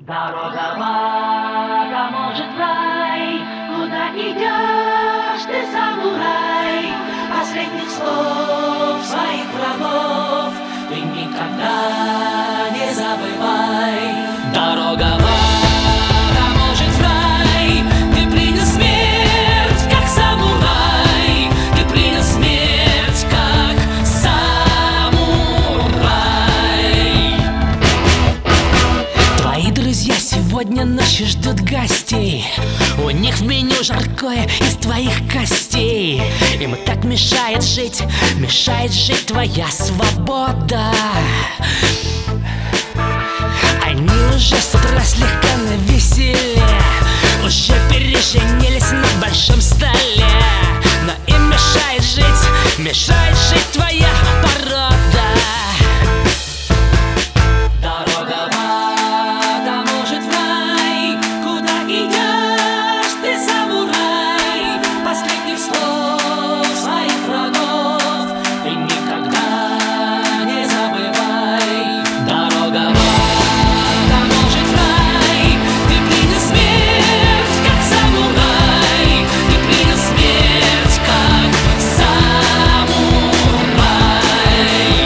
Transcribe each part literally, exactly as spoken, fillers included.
Дорога в ад, а может в рай. Куда идешь ты, самурай? Последних слов своих врагов ты никогда не забывай. Дорога в ад, а может в рай. Ты принял смерть, как самурай. Ты принял смерть, как самурай. Твои друзья сегодня ночью ждут гостей. У них в меню жаркое из твоих костей. Им так мешает жить, мешает жить твоя свобода. Они уже с утра слегка навеселе, уже переженились на большом столе. Но им мешает жить, мешает жить твоя порода. Дорога в ад, а может в рай. Куда идешь ты, самурай? Последних слов своих врагов ты никогда не забывай. Дорога в ад, а может в рай. Ты принял смерть, как самурай. Ты принял смерть, как самурай.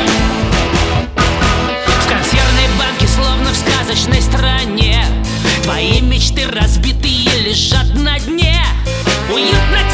В консервной банке, словно в сказочной стране, твои мечты разбитые лежат на дне. Уютно